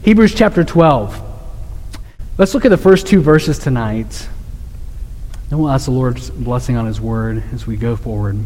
Hebrews chapter 12. Let's look at the first two verses tonight. Then we'll ask the Lord's blessing on his word as we go forward.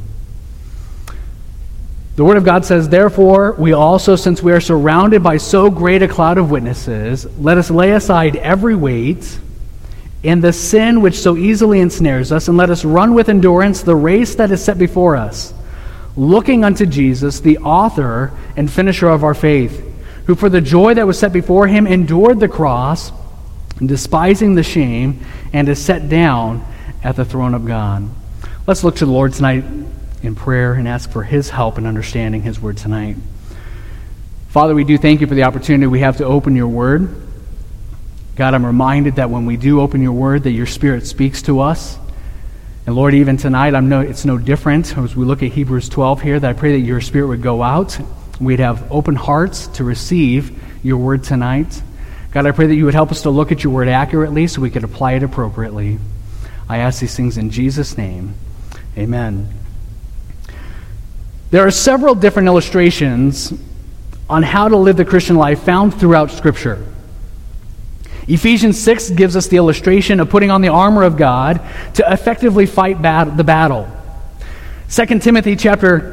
The word of God says, "Therefore, we also, since we are surrounded by so great a cloud of witnesses, let us lay aside every weight and the sin which so easily ensnares us, and let us run with endurance the race that is set before us, looking unto Jesus, the author and finisher of our faith, who for the joy that was set before him endured the cross, despising the shame, and is set down at the throne of God." Let's look to the Lord tonight in prayer and ask for his help in understanding his word tonight. Father, we do thank you for the opportunity we have to open your word. God, I'm reminded that when we do open your word, that your Spirit speaks to us. And Lord, even tonight, it's no different as we look at Hebrews 12 here, that I pray that your Spirit would go out. We'd have open hearts to receive your word tonight. God, I pray that you would help us to look at your word accurately so we could apply it appropriately. I ask these things in Jesus' name. Amen. There are several different illustrations on how to live the Christian life found throughout Scripture. Ephesians 6 gives us the illustration of putting on the armor of God to effectively fight the battle. 2 Timothy chapter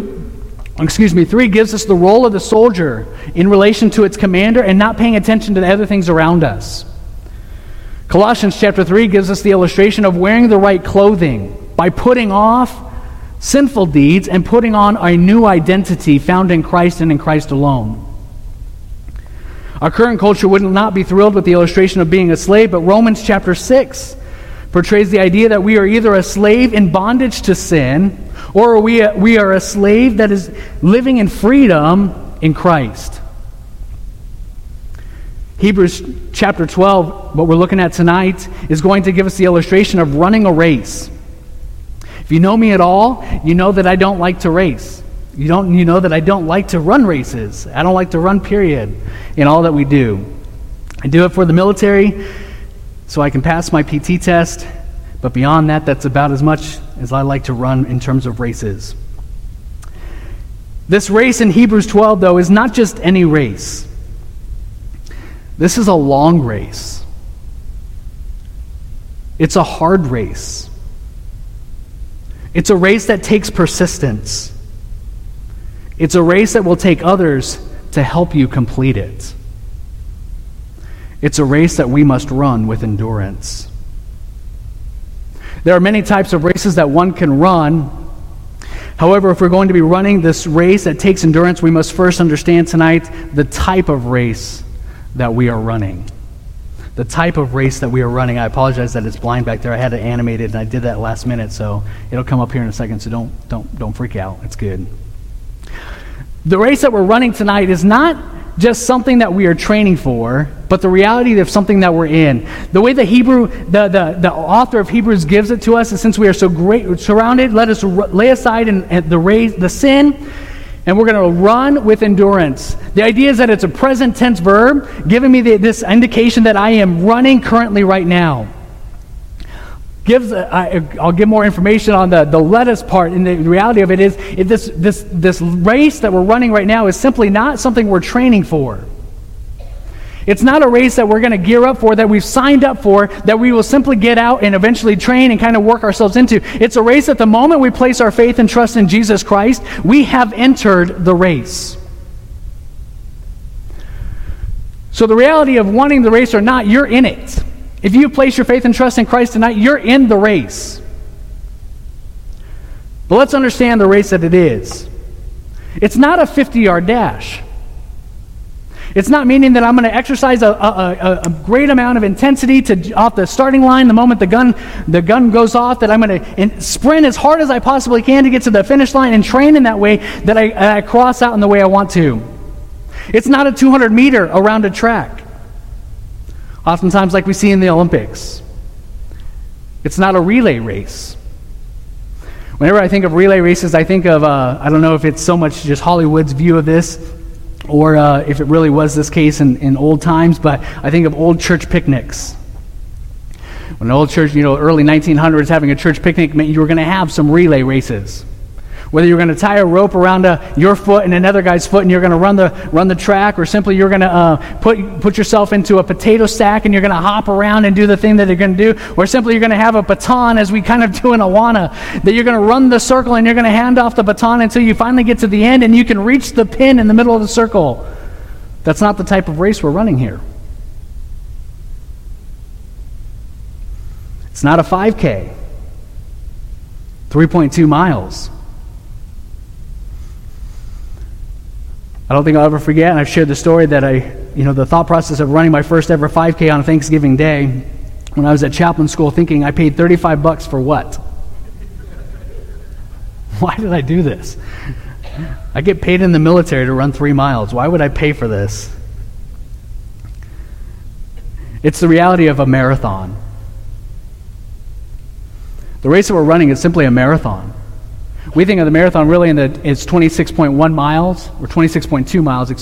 3 gives us the role of the soldier in relation to its commander and not paying attention to the other things around us. Colossians chapter 3 gives us the illustration of wearing the right clothing by putting off sinful deeds and putting on a new identity found in Christ and in Christ alone. Our current culture would not be thrilled with the illustration of being a slave, but Romans chapter 6 portrays the idea that we are either a slave in bondage to sin, or we are a slave that is living in freedom in Christ. Hebrews chapter 12, what we're looking at tonight, is going to give us the illustration of running a race. If you know me at all, you know that I don't like to race. You know that I don't like to run races. I don't like to run, period, in all that we do. I do it for the military so I can pass my PT test, but beyond that, that's about as much as I like to run in terms of races. This race in Hebrews 12, though, is not just any race. This is a long race. It's a hard race. It's a race that takes persistence. It's a race that will take others to help you complete it. It's a race that we must run with endurance. There are many types of races that one can run. However, if we're going to be running this race that takes endurance, we must first understand tonight the type of race that we are running. The type of race that we are running. I apologize that it's blind back there. I had it animated, and I did that last minute, so it'll come up here in a second, so don't freak out. It's good. The race that we're running tonight is not just something that we are training for, but the reality of something that we're in. The way the author of Hebrews gives it to us is, since we are so great surrounded, let us lay aside the sin, and we're going to run with endurance. The idea is that it's a present tense verb, giving me this indication that I am running currently right now. I'll give more information on the let us part, and the reality of it is this race that we're running right now is simply not something we're training for. It's not a race that we're going to gear up for, that we've signed up for, that we will simply get out and eventually train and kind of work ourselves into. It's a race that the moment we place our faith and trust in Jesus Christ, we have entered the race. So the reality of wanting the race or not, you're in it. If you place your faith and trust in Christ tonight, you're in the race. But let's understand the race that it is. It's not a 50-yard dash. It's not meaning that I'm going to exercise a great amount of intensity off the starting line the moment the gun goes off, that I'm going to sprint as hard as I possibly can to get to the finish line and train in that way that I cross out in the way I want to. It's not a 200-meter around a track, oftentimes like we see in the Olympics. It's not a relay race. Whenever I think of relay races, I think of, I don't know if it's so much just Hollywood's view of this, or if it really was this case in old times, but I think of old church picnics. When an old church, early 1900s, having a church picnic meant you were going to have some relay races, Whether you're going to tie a rope around your foot and another guy's foot and you're going to run the track, or simply you're going to put yourself into a potato sack and you're going to hop around and do the thing that you're going to do, or simply you're going to have a baton, as we kind of do in Awana, that you're going to run the circle and you're going to hand off the baton until you finally get to the end and you can reach the pin in the middle of the circle. That's not the type of race we're running here. It's not a 5K. 3.2 miles. I don't think I'll ever forget, and I've shared the story that the thought process of running my first ever 5K on Thanksgiving Day, when I was at chaplain school, thinking I paid $35 for what? Why did I do this? I get paid in the military to run 3 miles. Why would I pay for this? It's the reality of a marathon. The race that we're running is simply a marathon. We think of the marathon really it's 26.1 miles, or 26.2 miles,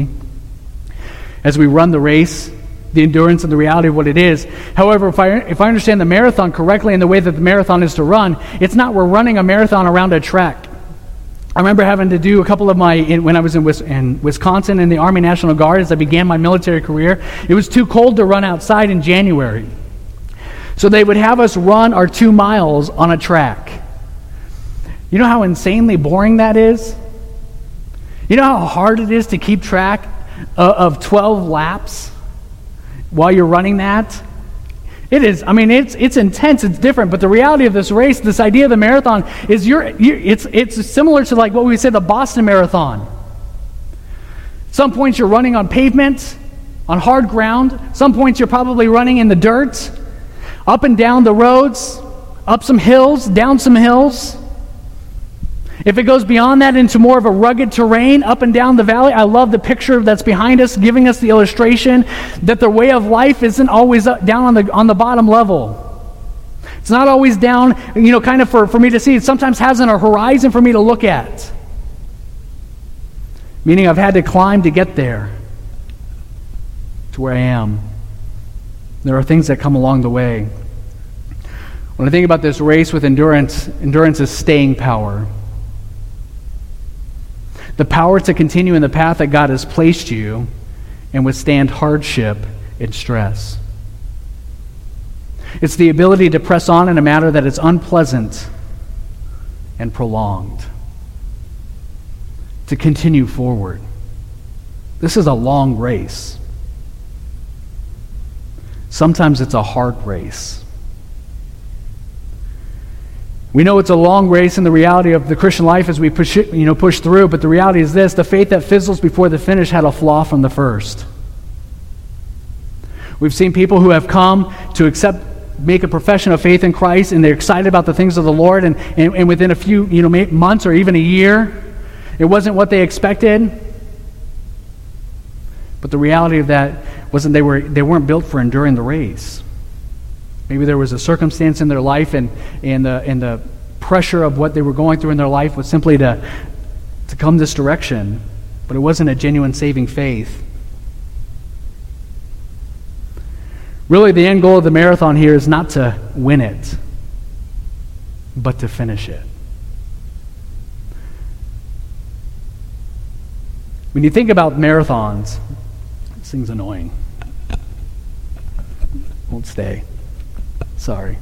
as we run the race, the endurance and the reality of what it is. However, if I understand the marathon correctly and the way that the marathon is to run, it's not we're running a marathon around a track. I remember having to do a couple of when I was in Wisconsin in the Army National Guard, as I began my military career, it was too cold to run outside in January. So they would have us run our 2 miles on a track. You know how insanely boring that is? You know how hard it is to keep track of 12 laps while you're running that? It is. I mean, it's intense. It's different. But the reality of this race, this idea of the marathon, is it's similar to like what we say the Boston Marathon. Some points you're running on pavement, on hard ground. Some points you're probably running in the dirt, up and down the roads, up some hills, down some hills. If it goes beyond that into more of a rugged terrain, up and down the valley, I love the picture that's behind us, giving us the illustration that the way of life isn't always down on the bottom level. It's not always down, kind of for me to see. It sometimes has a horizon for me to look at. Meaning I've had to climb to get there, to where I am. There are things that come along the way. When I think about this race with endurance is staying power. The power to continue in the path that God has placed you and withstand hardship and stress. It's the ability to press on in a manner that is unpleasant and prolonged. To continue forward. This is a long race. Sometimes it's a hard race. We know it's a long race in the reality of the Christian life as we push through, but the reality is this: the faith that fizzles before the finish had a flaw from the first. We've seen people who have come to make a profession of faith in Christ, and they're excited about the things of the Lord, and within a few months or even a year, it wasn't what they expected. But the reality of that wasn't they weren't built for enduring the race. Maybe there was a circumstance in their life, and the pressure of what they were going through in their life was simply to come this direction, but it wasn't a genuine saving faith. Really, the end goal of the marathon here is not to win it, but to finish it. When you think about marathons, this thing's annoying. Won't stay. Sorry.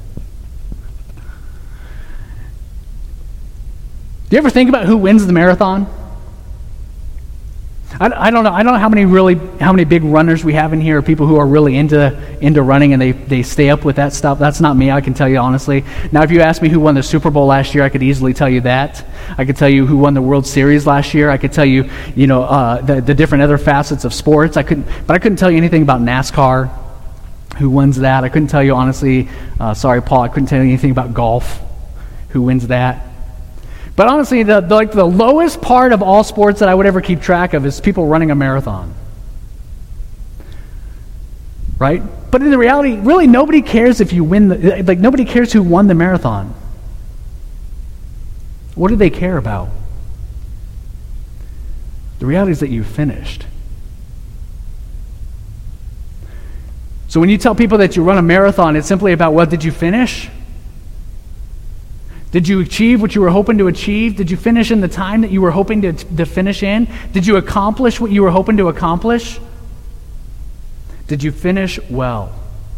Do you ever think about who wins the marathon? I don't know. I don't know how many big runners we have in here, people who are really into running and they stay up with that stuff. That's not me, I can tell you honestly. Now, if you ask me who won the Super Bowl last year, I could easily tell you that. I could tell you who won the World Series last year. I could tell you, the different other facets of sports. But I couldn't tell you anything about NASCAR. Who wins that? I couldn't tell you honestly. Sorry, Paul. I couldn't tell you anything about golf. Who wins that? But honestly, the lowest part of all sports that I would ever keep track of is people running a marathon. Right? But in the reality, really nobody cares if you win. Nobody cares who won the marathon. What do they care about? The reality is that you finished. So when you tell people that you run a marathon, it's simply about, well, did you finish? Did you achieve what you were hoping to achieve? Did you finish in the time that you were hoping to finish in? Did you accomplish what you were hoping to accomplish? Did you finish well?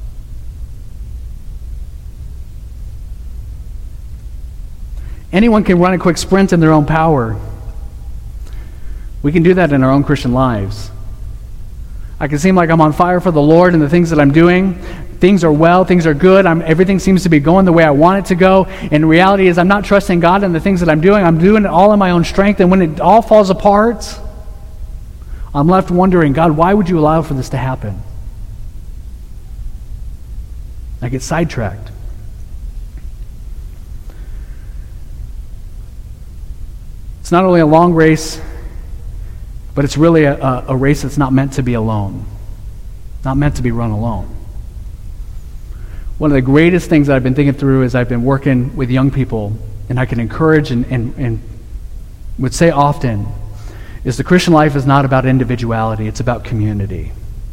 Anyone can run a quick sprint in their own power. We can do that in our own Christian lives. I can seem like I'm on fire for the Lord and the things that I'm doing. Things are well, things are good. Everything seems to be going the way I want it to go. And the reality is I'm not trusting God in the things that I'm doing. I'm doing it all in my own strength. And when it all falls apart, I'm left wondering, God, why would you allow for this to happen? I get sidetracked. It's not only a long race, but it's really a race that's not meant to be alone. Not meant to be run alone. One of the greatest things that I've been thinking through as I've been working with young people, and I can encourage and would say often, is the Christian life is not about individuality, it's about community.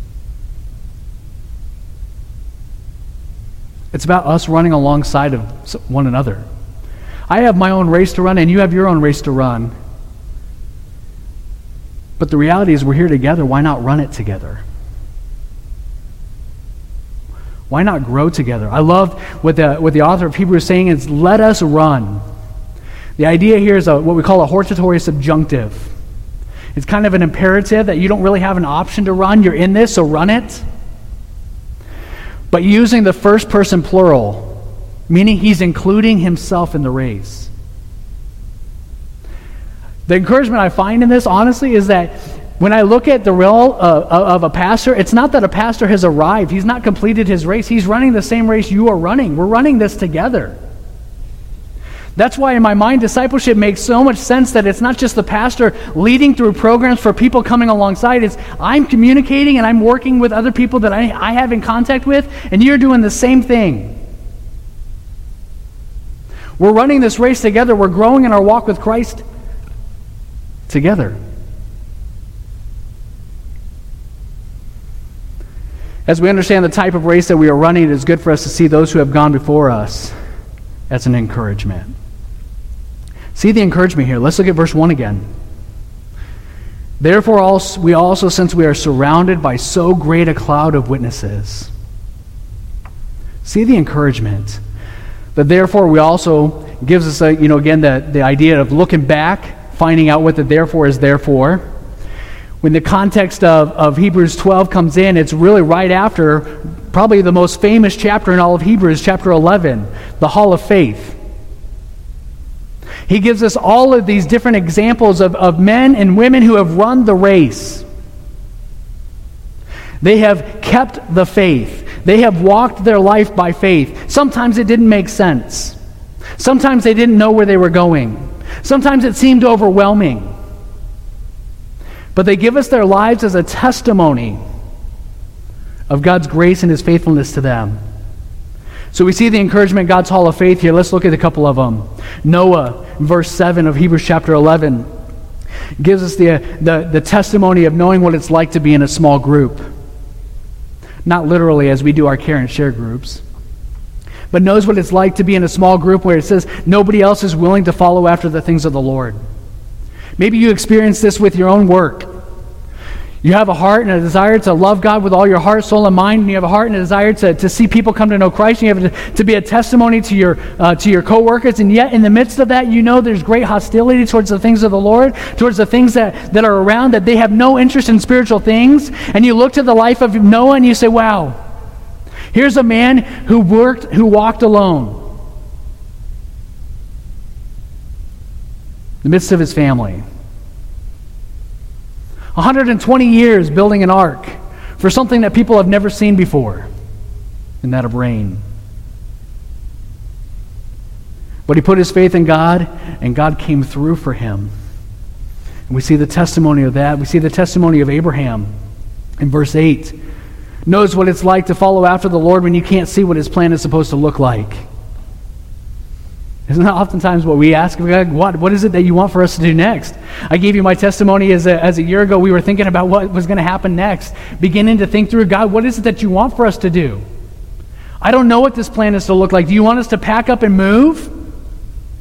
It's about us running alongside of one another. I have my own race to run, and you have your own race to run. But the reality is we're here together. Why not run it together? Why not grow together? I love what the author of Hebrews is saying is, let us run. The idea here is what we call a hortatory subjunctive. It's kind of an imperative that you don't really have an option to run. You're in this, so run it. But using the first person plural, meaning he's including himself in the race. The encouragement I find in this, honestly, is that when I look at the role of a pastor, it's not that a pastor has arrived. He's not completed his race. He's running the same race you are running. We're running this together. That's why in my mind, discipleship makes so much sense, that it's not just the pastor leading through programs for people coming alongside. It's I'm communicating and I'm working with other people that I have in contact with, and you're doing the same thing. We're running this race together. We're growing in our walk with Christ together. As we understand the type of race that we are running, it is good for us to see those who have gone before us as an encouragement. See the encouragement here. Let's look at verse 1 again. Therefore, we also, since we are surrounded by so great a cloud of witnesses. See the encouragement. But therefore, we also gives us, again, the idea of looking back, finding out what the therefore is there for. When the context of Hebrews 12 comes in, it's really right after probably the most famous chapter in all of Hebrews, chapter 11, the Hall of Faith. He gives us all of these different examples of men and women who have run the race. They have kept the faith. They have walked their life by faith. Sometimes it didn't make sense. Sometimes they didn't know where they were going. Sometimes it seemed overwhelming. But they give us their lives as a testimony of God's grace and His faithfulness to them. So we see the encouragement in God's Hall of Faith here. Let's look at a couple of them. Noah, verse 7 of Hebrews chapter 11, gives us the testimony of knowing what it's like to be in a small group. Not literally as we do our care and share groups, but knows what it's like to be in a small group where it says nobody else is willing to follow after the things of the Lord. Maybe you experience this with your own work. You have a heart and a desire to love God with all your heart, soul, and mind, and you have a heart and a desire to see people come to know Christ, and you have to be a testimony to your co-workers, and yet in the midst of that, you know there's great hostility towards the things of the Lord, towards the things that are around, that they have no interest in spiritual things, and you look to the life of Noah and you say, wow, here's a man who walked alone in the midst of his family. 120 years building an ark for something that people have never seen before, and that of rain. But he put his faith in God, and God came through for him. And we see the testimony of that. We see the testimony of Abraham in verse 8. Knows what it's like to follow after the Lord when you can't see what his plan is supposed to look like. Isn't that oftentimes what we ask? What is it that you want for us to do next? I gave you my testimony as a year ago. We were thinking about what was going to happen next. Beginning to think through, God, what is it that you want for us to do? I don't know what this plan is to look like. Do you want us to pack up and move?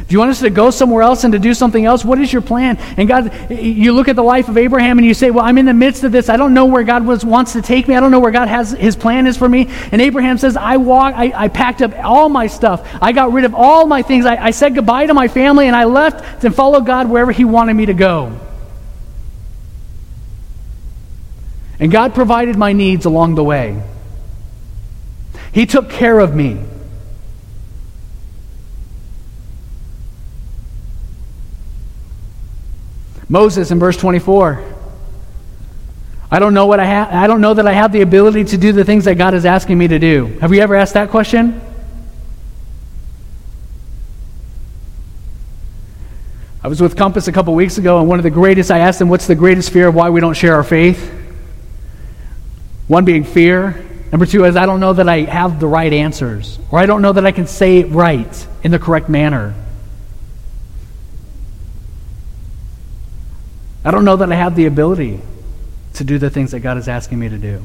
Do you want us to go somewhere else and to do something else? What is your plan? And God, you look at the life of Abraham and you say, well, I'm in the midst of this. I don't know where God wants to take me. I don't know where God has his plan is for me. And Abraham says, I packed up all my stuff. I got rid of all my things. I said goodbye to my family and I left to follow God wherever he wanted me to go. And God provided my needs along the way. He took care of me. Moses in verse 24. I don't know that I have the ability to do the things that God is asking me to do. Have you ever asked that question? I was with Compass a couple weeks ago, and I asked them, what's the greatest fear of why we don't share our faith? One being fear. Number two is I don't know that I have the right answers, or I don't know that I can say it right in the correct manner. I don't know that I have the ability to do the things that God is asking me to do.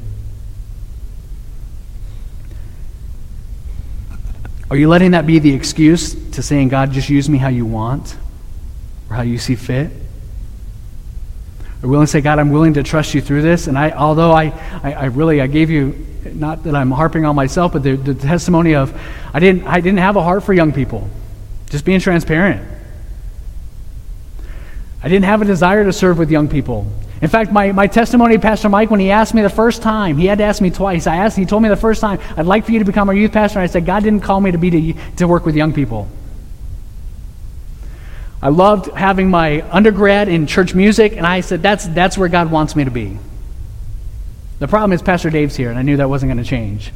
Are you letting that be the excuse to saying, God, just use me how you want or how you see fit? Are you willing to say, God, I'm willing to trust you through this? And although I gave you, not that I'm harping on myself, but the testimony of I didn't have a heart for young people. Just being transparent. I didn't have a desire to serve with young people. In fact, my testimony, Pastor Mike, when he asked me the first time, he had to ask me twice. He told me the first time, I'd like for you to become our youth pastor. And I said, God didn't call me to work with young people. I loved having my undergrad in church music, and I said, that's where God wants me to be. The problem is Pastor Dave's here, and I knew that wasn't going to change.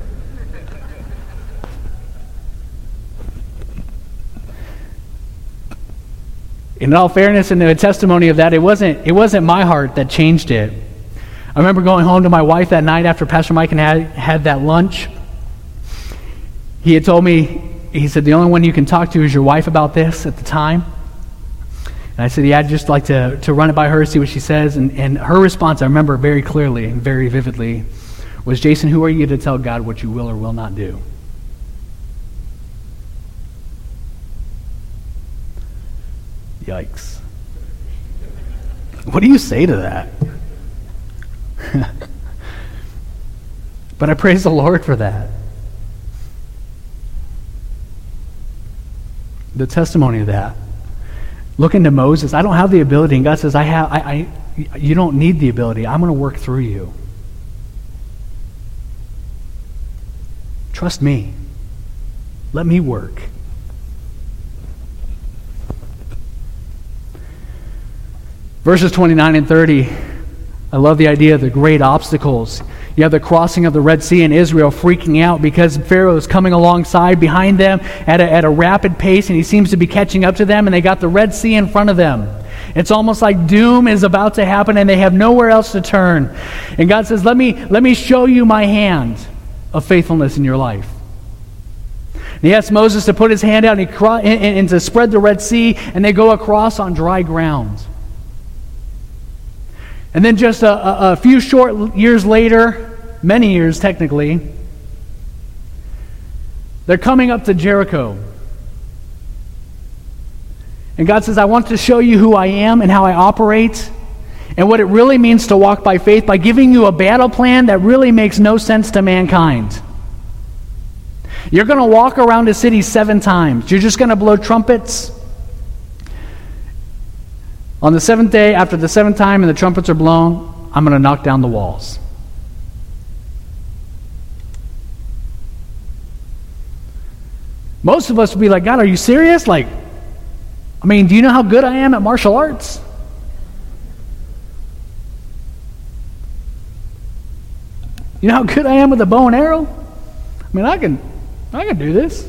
In all fairness, in the testimony of that, it wasn't my heart that changed it. I remember going home to my wife that night after Pastor Mike and had that lunch. He had told me, he said, the only one you can talk to is your wife about this at the time. And I said, yeah, I'd just like to run it by her, see what she says. And her response, I remember very clearly and very vividly, was, Jason, who are you to tell God what you will or will not do? Yikes. What do you say to that? But I praise the Lord for that. The testimony of that. Looking to Moses, I don't have the ability, and God says, you don't need the ability. I'm going to work through you. Trust me. Let me work. Verses 29 and 30, I love the idea of the great obstacles. You have the crossing of the Red Sea and Israel freaking out because Pharaoh is coming alongside behind them at a rapid pace, and he seems to be catching up to them, and they got the Red Sea in front of them. It's almost like doom is about to happen, and they have nowhere else to turn. And God says, let me show you my hand of faithfulness in your life. And he asks Moses to put his hand out and to spread the Red Sea, and they go across on dry ground. And then just a few short years later, many years technically, they're coming up to Jericho. And God says, I want to show you who I am and how I operate and what it really means to walk by faith by giving you a battle plan that really makes no sense to mankind. You're going to walk around a city 7 times. You're just going to blow trumpets. On the 7th day, after the 7th time and the trumpets are blown, I'm going to knock down the walls. Most of us would be like, God, are you serious? Do you know how good I am at martial arts? You know how good I am with a bow and arrow? I can do this.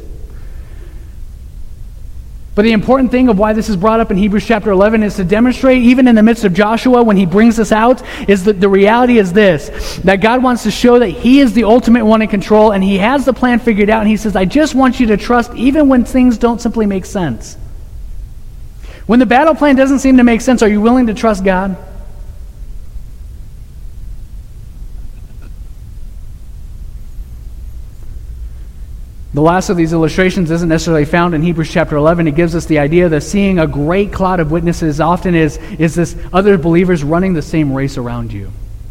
But the important thing of why this is brought up in Hebrews chapter 11 is to demonstrate, even in the midst of Joshua, when he brings us out, is that the reality is this, that God wants to show that he is the ultimate one in control, and he has the plan figured out, and he says, I just want you to trust even when things don't simply make sense. When the battle plan doesn't seem to make sense, are you willing to trust God? The last of these illustrations isn't necessarily found in Hebrews chapter 11. It gives us the idea that seeing a great cloud of witnesses often is this other believers running the same race around you.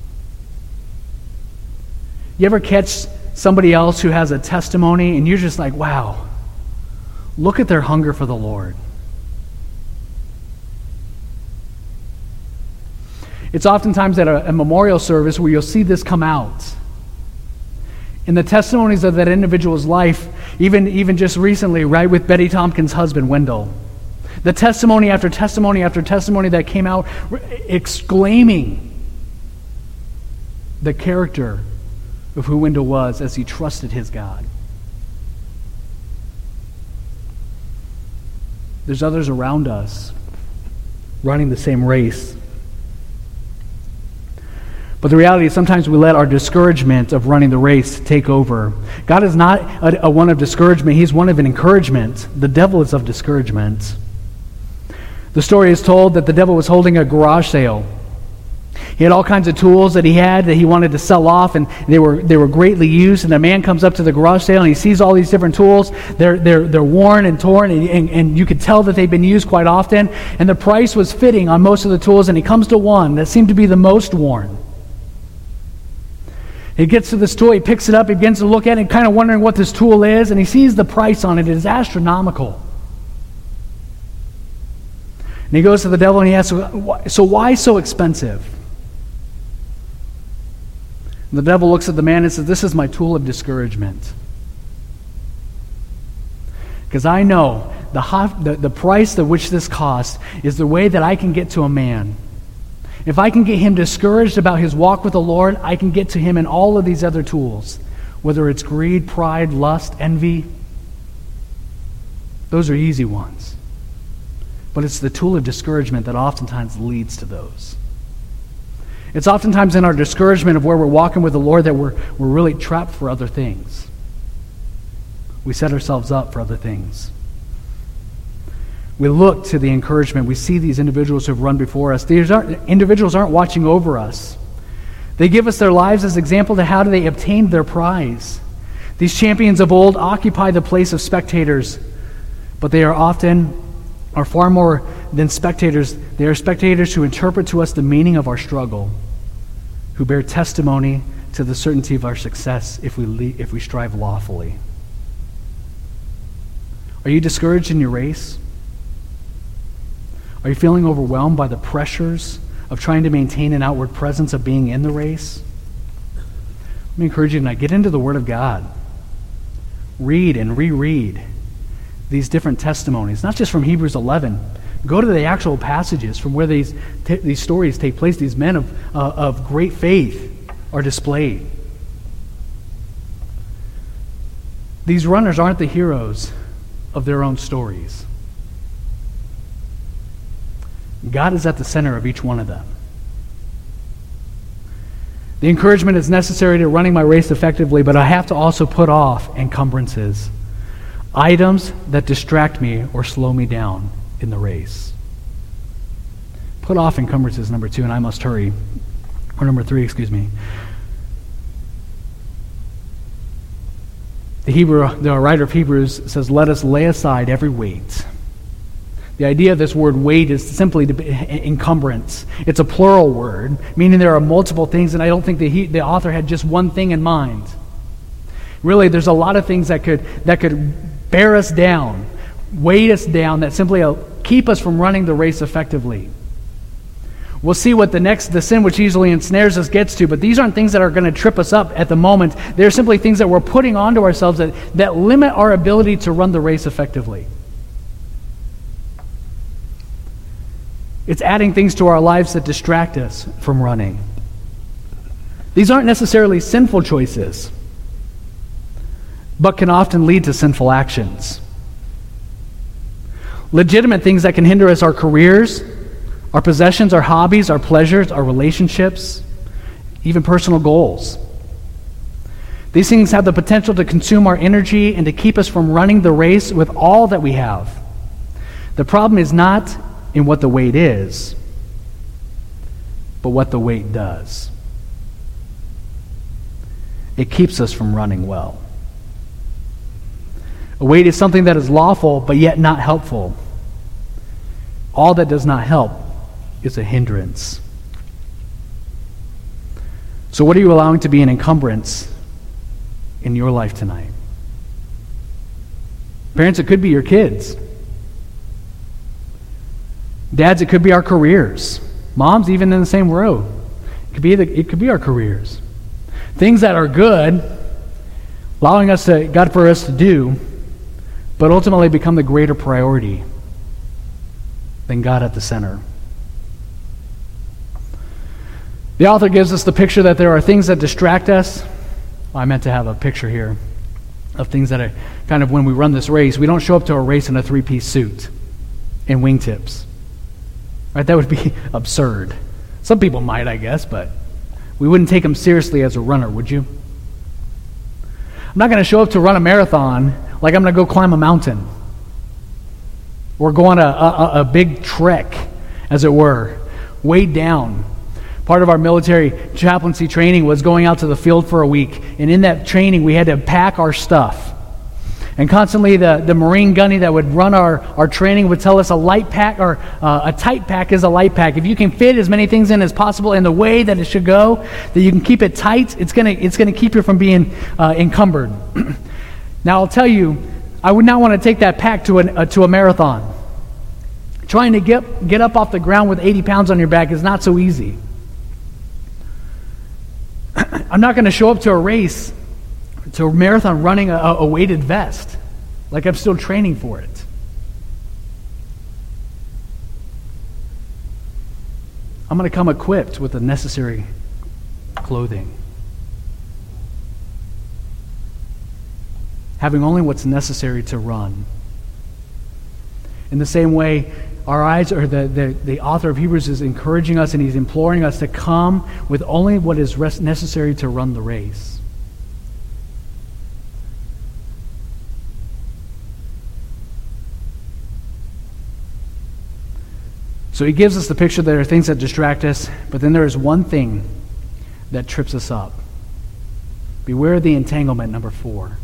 You ever catch somebody else who has a testimony and you're just like, wow, look at their hunger for the Lord. It's oftentimes at a memorial service where you'll see this come out. In the testimonies of that individual's life, even just recently, right, with Betty Tompkins' husband, Wendell. The testimony after testimony after testimony that came out exclaiming the character of who Wendell was as he trusted his God. There's others around us running the same race. But the reality is sometimes we let our discouragement of running the race take over. God is not a one of discouragement. He's one of an encouragement. The devil is of discouragement. The story is told that the devil was holding a garage sale. He had all kinds of tools that he wanted to sell off, and they were greatly used. And a man comes up to the garage sale and he sees all these different tools. They're worn and torn, and you could tell that they've been used quite often. And the price was fitting on most of the tools, and he comes to one that seemed to be the most worn. He gets to this tool, he picks it up, he begins to look at it, kind of wondering what this tool is, and he sees the price on it. It is astronomical. And he goes to the devil and he asks, so why so expensive? And the devil looks at the man and says, this is my tool of discouragement. Because I know the price at which this costs is the way that I can get to a man. If I can get him discouraged about his walk with the Lord, I can get to him in all of these other tools, whether it's greed, pride, lust, envy. Those are easy ones. But it's the tool of discouragement that oftentimes leads to those. It's oftentimes in our discouragement of where we're walking with the Lord that we're really trapped for other things. We set ourselves up for other things. We look to the encouragement. We see these individuals who have run before us. These individuals aren't watching over us. They give us their lives as example to how they obtained their prize. These champions of old occupy the place of spectators, but they are far more than spectators. They are spectators who interpret to us the meaning of our struggle, who bear testimony to the certainty of our success if we strive lawfully. Are you discouraged in your race? Are you feeling overwhelmed by the pressures of trying to maintain an outward presence of being in the race? Let me encourage you tonight, get into the Word of God. Read and reread these different testimonies, not just from Hebrews 11. Go to the actual passages from where these stories take place. These men of great faith are displayed. These runners aren't the heroes of their own stories. God is at the center of each one of them. The encouragement is necessary to running my race effectively, but I have to also put off encumbrances, items that distract me or slow me down in the race. Put off encumbrances, number 2, and I must hurry. Or number 3, excuse me. The writer of Hebrews says, let us lay aside every weight. The idea of this word weight is simply encumbrance. It's a plural word, meaning there are multiple things, and I don't think the author had just one thing in mind. Really, there's a lot of things that could bear us down, weight us down, that simply keep us from running the race effectively. We'll see what the sin which easily ensnares us gets to, but these aren't things that are going to trip us up at the moment. They're simply things that we're putting onto ourselves that limit our ability to run the race effectively. It's adding things to our lives that distract us from running. These aren't necessarily sinful choices, but can often lead to sinful actions. Legitimate things that can hinder us are careers, our possessions, our hobbies, our pleasures, our relationships, even personal goals. These things have the potential to consume our energy and to keep us from running the race with all that we have. The problem is not in what the weight is, but what the weight does. It keeps us from running well. A weight is something that is lawful, but yet not helpful. All that does not help is a hindrance. So what are you allowing to be an encumbrance in your life tonight? Parents, it could be your kids. Dads, it could be our careers. Moms, even in the same row. It could be our careers. Things that are good, allowing us to, God for us to do, but ultimately become the greater priority than God at the center. The author gives us the picture that there are things that distract us. Well, I meant to have a picture here of things that are kind of when we run this race, we don't show up to a race in a three-piece suit and wingtips. Right? That would be absurd. Some people might, I guess, but we wouldn't take them seriously as a runner, would you? I'm not going to show up to run a marathon like I'm going to go climb a mountain or go on a big trek, as it were, weighed down. Part of our military chaplaincy training was going out to the field for a week, and in that training we had to pack our stuff. And constantly the Marine gunny that would run our training would tell us a light pack or a tight pack is a light pack. If you can fit as many things in as possible in the way that it should go, that you can keep it tight, it's gonna keep you from being encumbered. Now I'll tell you, I would not want to take that pack to a marathon. Trying to get up off the ground with 80 pounds on your back is not so easy. I'm not going to show up to a race, to a marathon running a weighted vest, like I'm still training for it. I'm going to come equipped with the necessary clothing. Having only what's necessary to run. In the same way, our eyes, or the author of Hebrews is encouraging us and he's imploring us to come with only what is necessary to run the race. So he gives us the picture that there are things that distract us, but then there is one thing that trips us up. Beware of the entanglement, number 4.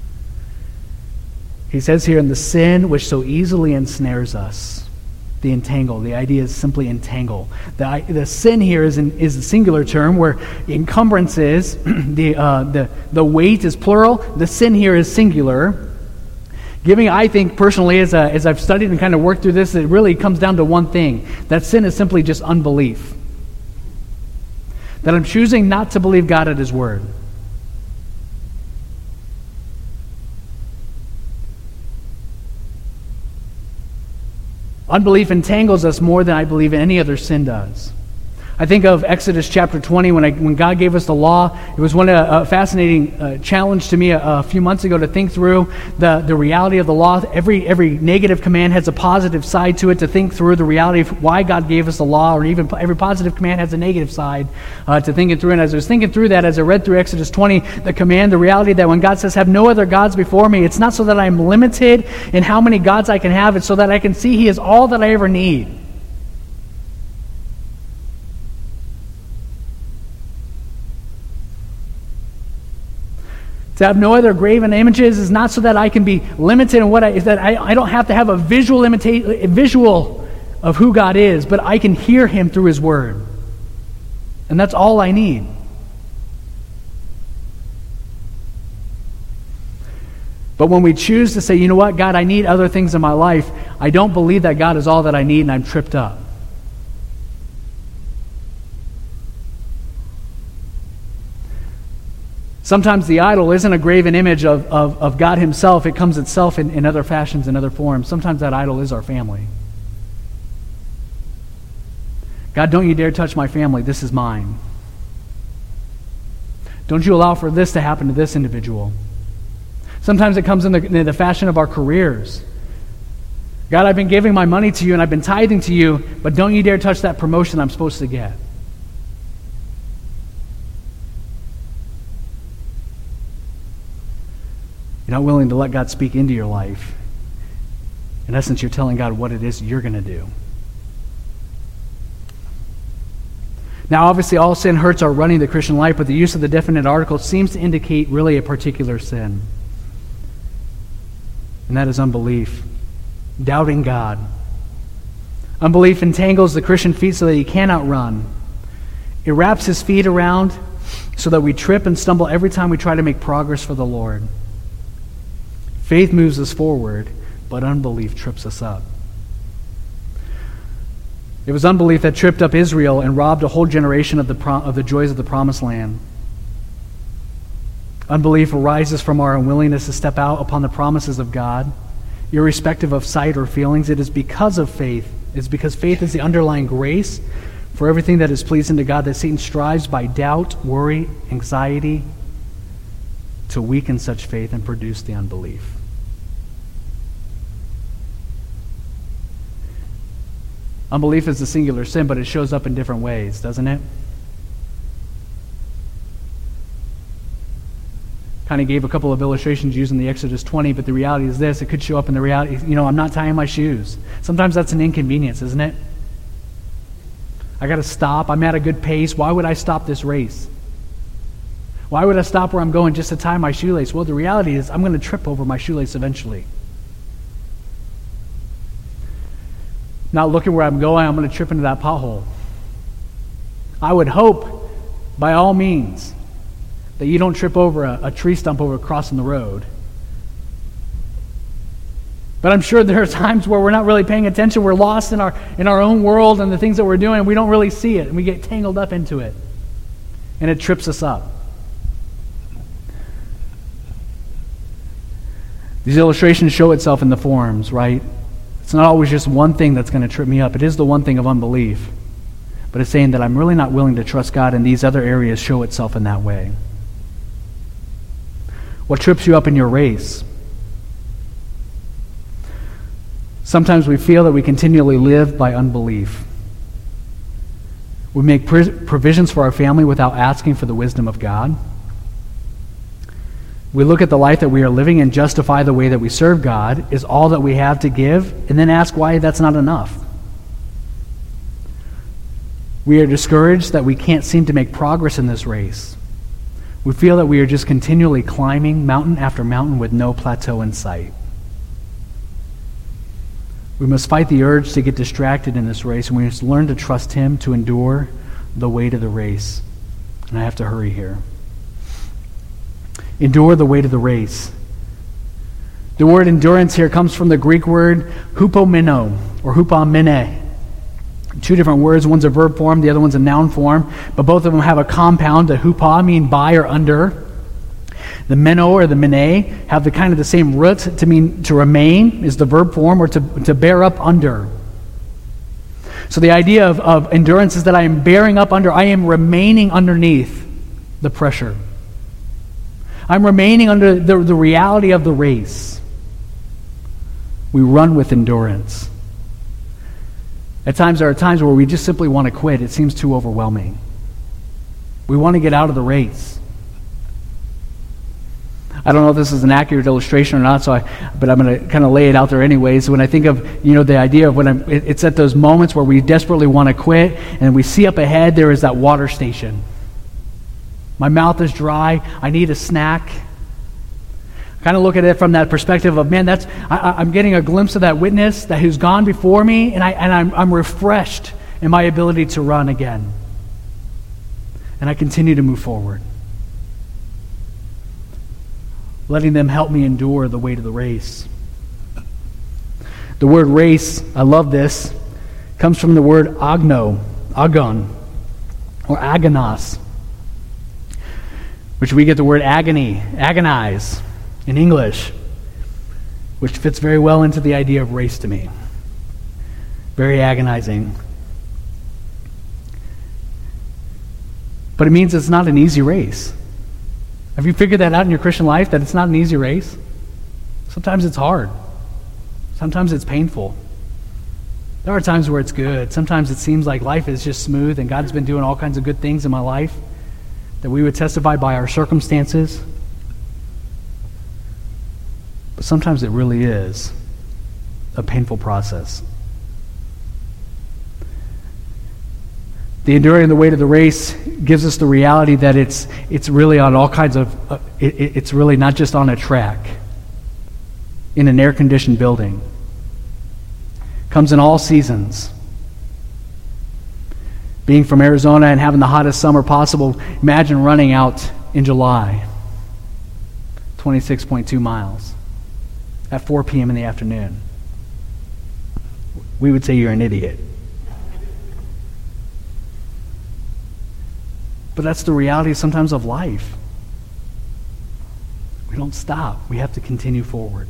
He says here, in the sin which so easily ensnares us. The entangle. The idea is simply entangle. The sin here is a singular term, where encumbrance is, the weight is plural. The sin here is singular. I think personally, as I've studied and kind of worked through this, it really comes down to one thing. That sin is simply just unbelief. That I'm choosing not to believe God at His Word. Unbelief entangles us more than I believe any other sin does. I think of Exodus chapter 20 when God gave us the law. It was a fascinating challenge to me a few months ago to think through the reality of the law. Every negative command has a positive side to it, to think through the reality of why God gave us the law, or even every positive command has a negative side to think it through. And as I was thinking through that, as I read through Exodus 20, the reality that when God says, have no other gods before me, it's not so that I'm limited in how many gods I can have, it's so that I can see He is all that I ever need. To have no other graven images is not so that I can be limited in I don't have to have a visual of who God is, but I can hear Him through His Word. And that's all I need. But when we choose to say, you know what, God, I need other things in my life, I don't believe that God is all that I need, and I'm tripped up. Sometimes the idol isn't a graven image of God Himself. It comes itself in other fashions, in other forms. Sometimes that idol is our family. God, don't you dare touch my family. This is mine. Don't you allow for this to happen to this individual. Sometimes it comes in the fashion of our careers. God, I've been giving my money to you and I've been tithing to you, but don't you dare touch that promotion I'm supposed to get. You're not willing to let God speak into your life. In essence, you're telling God what it is you're going to do. Now, obviously, all sin hurts our running the Christian life, but the use of the definite article seems to indicate really a particular sin. and that is unbelief. Doubting God. Unbelief entangles the Christian feet so that he cannot run. It wraps his feet around so that we trip and stumble every time we try to make progress for the Lord. Faith moves us forward, but unbelief trips us up. It was unbelief that tripped up Israel and robbed a whole generation of the joys of the promised land. Unbelief arises from our unwillingness to step out upon the promises of God, irrespective of sight or feelings. It is because of faith. It's because faith is the underlying grace for everything that is pleasing to God that Satan strives by doubt, worry, anxiety to weaken such faith and produce the unbelief. Unbelief is a singular sin, but it shows up in different ways, doesn't it? Kind of gave a couple of illustrations using the Exodus 20, but the reality is this. It could show up in the reality, I'm not tying my shoes. Sometimes that's an inconvenience, isn't it? I got to stop. I'm at a good pace. Why would I stop this race? Why would I stop where I'm going just to tie my shoelace? Well, the reality is I'm going to trip over my shoelace eventually. Not looking where I'm going, I'm going to trip into that pothole. I would hope, by all means, that you don't trip over a tree stump over crossing the road. But I'm sure there are times where we're not really paying attention. We're lost in our own world and the things that we're doing, and we don't really see it, and we get tangled up into it. And it trips us up. These illustrations show itself in the forms, right? It's not always just one thing that's going to trip me up. It is the one thing of unbelief. But it's saying that I'm really not willing to trust God, and these other areas show itself in that way. What trips you up in your race? Sometimes we feel that we continually live by unbelief. We make provisions for our family without asking for the wisdom of God. We look at the life that we are living and justify the way that we serve God is all that we have to give, and then ask why that's not enough. We are discouraged that we can't seem to make progress in this race. We feel that we are just continually climbing mountain after mountain with no plateau in sight. We must fight the urge to get distracted in this race, and we must learn to trust Him to endure the weight of the race. And I have to hurry here. Endure the weight of the race. The word endurance here comes from the Greek word hupomeno, or hupomene. Two different words. One's a verb form, the other one's a noun form, but both of them have a compound. The hupa mean by or under. The meno or the mene have the kind of the same root to mean to remain is the verb form, or to bear up under. So the idea of endurance is that I am bearing up under, I am remaining underneath the pressure. I'm remaining under the reality of the race. We run with endurance. At times, there are times where we just simply want to quit. It seems too overwhelming. We want to get out of the race. I don't know if this is an accurate illustration or not, but I'm going to kind of lay it out there anyways. When I think of, the idea of it's at those moments where we desperately want to quit, and we see up ahead there is that water station. My mouth is dry. I need a snack. I kind of look at it from that perspective of, man, I'm getting a glimpse of that witness that who's gone before me, and I'm refreshed in my ability to run again. And I continue to move forward, letting them help me endure the weight of the race. The word race, I love this, comes from the word agon, or agonos, which we get the word agony, agonize in English, which fits very well into the idea of race to me. Very agonizing. But it means it's not an easy race. Have you figured that out in your Christian life, that it's not an easy race? Sometimes it's hard. Sometimes it's painful. There are times where it's good. Sometimes it seems like life is just smooth and God's been doing all kinds of good things in my life that we would testify by our circumstances. But sometimes it really is a painful process. The enduring the weight of the race gives us the reality that it's really on all kinds of, it's really not just on a track. in an air-conditioned building. Comes in all seasons. Being from Arizona and having the hottest summer possible, imagine running out in July, 26.2 miles, at 4 p.m. in the afternoon. We would say you're an idiot. But that's the reality sometimes of life. We don't stop. We have to continue forward.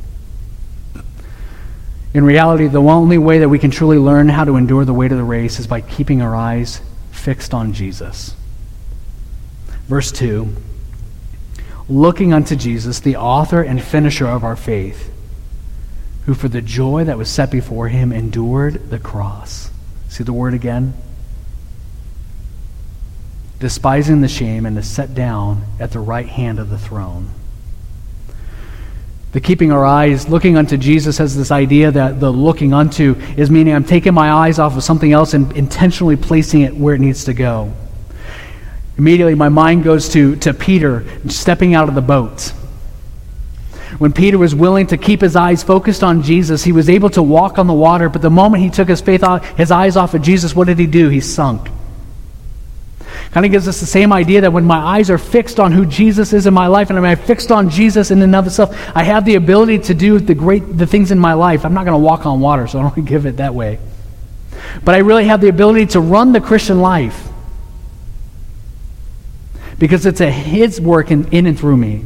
In reality, the only way that we can truly learn how to endure the weight of the race is by keeping our eyes fixed on Jesus. Verse 2, looking unto Jesus, the author and finisher of our faith, who for the joy that was set before him endured the cross. See the word again? Despising the shame, and is set down at the right hand of the throne. The keeping our eyes, looking unto Jesus, has this idea that the looking unto is meaning I'm taking my eyes off of something else and intentionally placing it where it needs to go. Immediately my mind goes to Peter stepping out of the boat. When Peter was willing to keep his eyes focused on Jesus, he was able to walk on the water, but the moment he took his eyes off of Jesus, what did he do? He sunk. Kind of gives us the same idea that when my eyes are fixed on who Jesus is in my life, and I'm fixed on Jesus in and of itself, I have the ability to do the things in my life. I'm not going to walk on water, so I don't give it that way. But I really have the ability to run the Christian life because it's His work in and through me.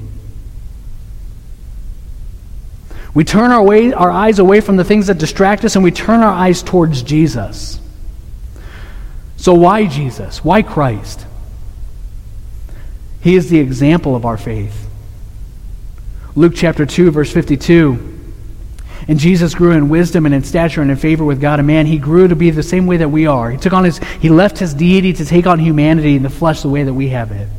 We turn our eyes away from the things that distract us, and we turn our eyes towards Jesus. So why Jesus? Why Christ? He is the example of our faith. Luke chapter 2, verse 52. And Jesus grew in wisdom and in stature and in favor with God and man. He grew to be the same way that we are. He left his deity to take on humanity in the flesh the way that we have it.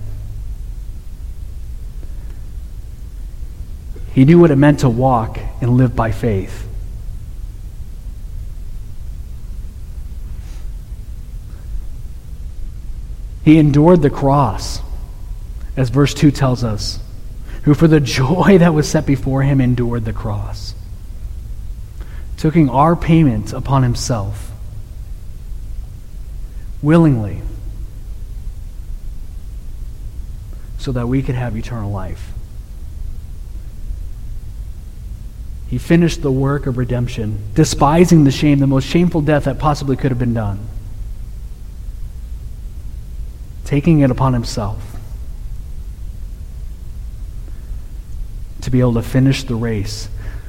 He knew what it meant to walk and live by faith. He endured the cross, as verse 2 tells us, who for the joy that was set before him endured the cross, taking our payment upon himself willingly so that we could have eternal life. He finished the work of redemption, despising the shame, the most shameful death that possibly could have been done, taking it upon himself to be able to finish the race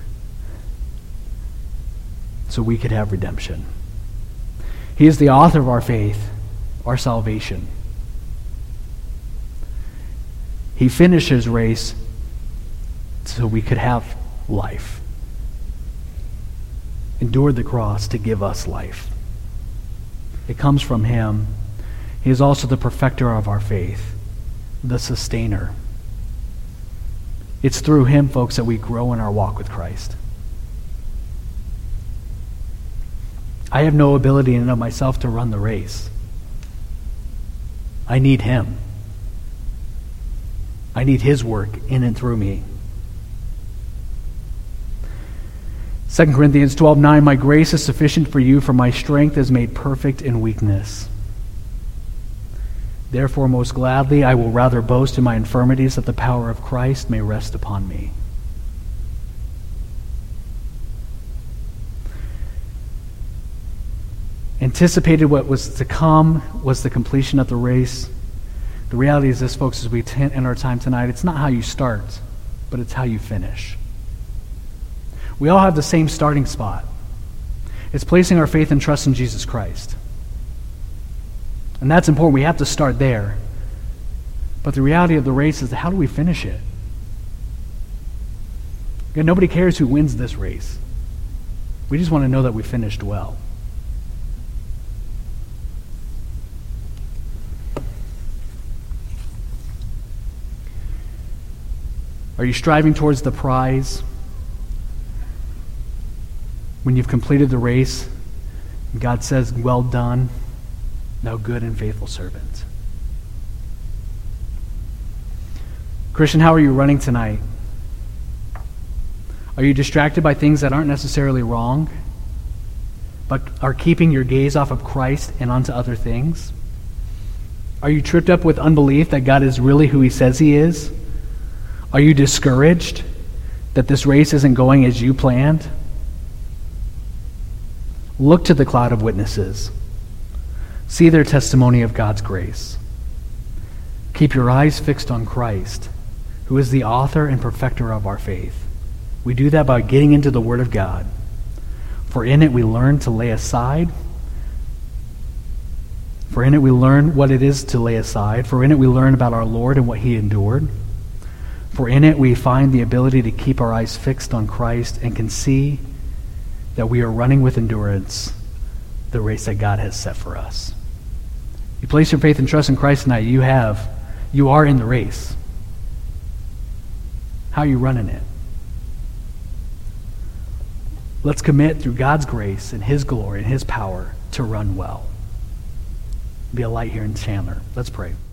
so we could have redemption. He is the author of our faith, our salvation. He finished his race so we could have life. Endured the cross to give us life. It comes from him. He is also the perfecter of our faith, the sustainer. It's through him, folks, that we grow in our walk with Christ. I have no ability in and of myself to run the race. I need him. I need his work in and through me. 2 Corinthians 12:9, my grace is sufficient for you, for my strength is made perfect in weakness. Therefore, most gladly, I will rather boast in my infirmities, that the power of Christ may rest upon me. Anticipated what was to come was the completion of the race. The reality is this, folks, as we end our time tonight, it's not how you start, but it's how you finish. We all have the same starting spot. It's placing our faith and trust in Jesus Christ. And that's important. We have to start there. But the reality of the race is, how do we finish it? Again, nobody cares who wins this race. We just want to know that we finished well. Are you striving towards the prize? When you've completed the race, God says, well done, thou good and faithful servant. Christian, how are you running tonight? Are you distracted by things that aren't necessarily wrong, but are keeping your gaze off of Christ and onto other things? Are you tripped up with unbelief that God is really who he says he is? Are you discouraged that this race isn't going as you planned? Look to the cloud of witnesses. See their testimony of God's grace. Keep your eyes fixed on Christ, who is the author and perfecter of our faith. We do that by getting into the Word of God. For in it we learn to lay aside. For in it we learn what it is to lay aside. For in it we learn about our Lord and what he endured. For in it we find the ability to keep our eyes fixed on Christ and can see that we are running with endurance the race that God has set for us. You place your faith and trust in Christ tonight, you are in the race. How are you running it? Let's commit through God's grace and his glory and his power to run well. Be a light here in Chandler. Let's pray.